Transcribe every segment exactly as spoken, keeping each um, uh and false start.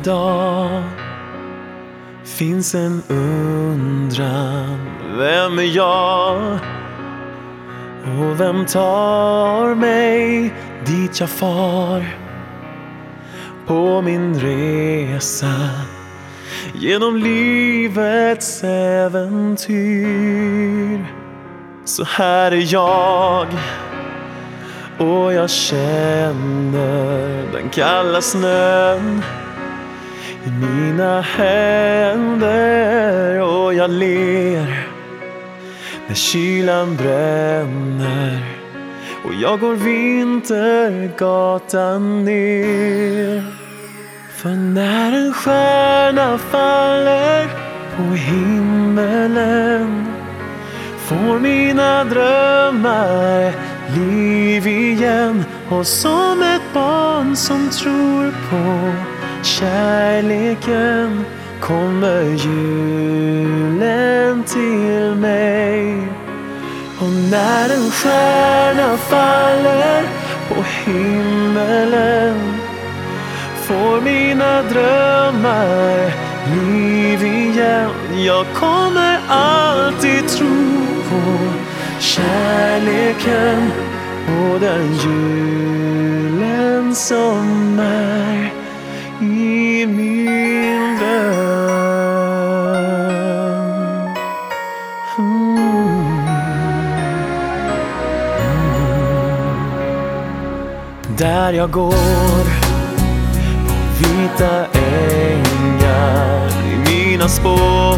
dag finns en undran. Vem är jag? Och vem tar mig dit jag far? På min resa genom livets äventyr. Så här är jag, och jag känner den kalla snön i mina händer, och jag ler när kylan bränner och jag går vintergatan ner. För när en stjärna faller på himmelen får mina drömmar liv igen. Och som ett barn som tror på kärleken kommer julen till mig. Och när en stjärna faller på himmelen får mina drömmar liv igen. Jag kommer alltid tro på kärleken och den julen som är i min dröm. Mm. Mm. Där jag går på vita ängar i mina spår,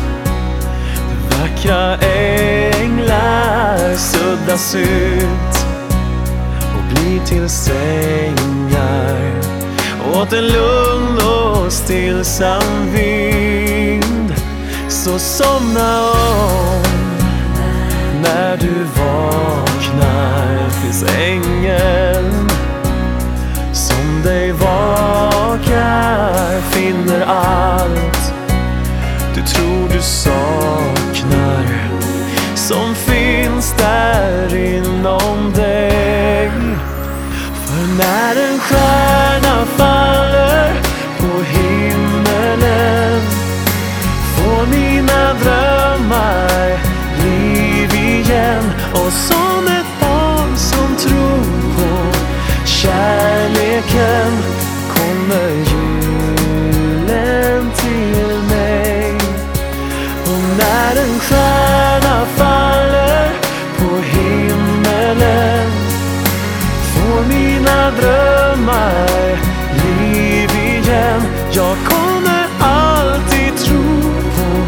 vackra änglar suddas ut och blir till sängar åt en lugn och stillsam vind. Så somna om när du vaknar, finns ängeln som dig vakar, finner allt du tror du saknar, som finns där inom dig. För när en stjärna faller på himmelen får mina drömmar liv igen. Och som ett barn som tror på kärleken kommer julen till mig. Och när en stjärna faller på himmelen får mina drömmar liv igen. Jag kommer alltid tro på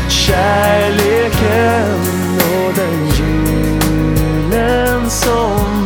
kärleken och den julen som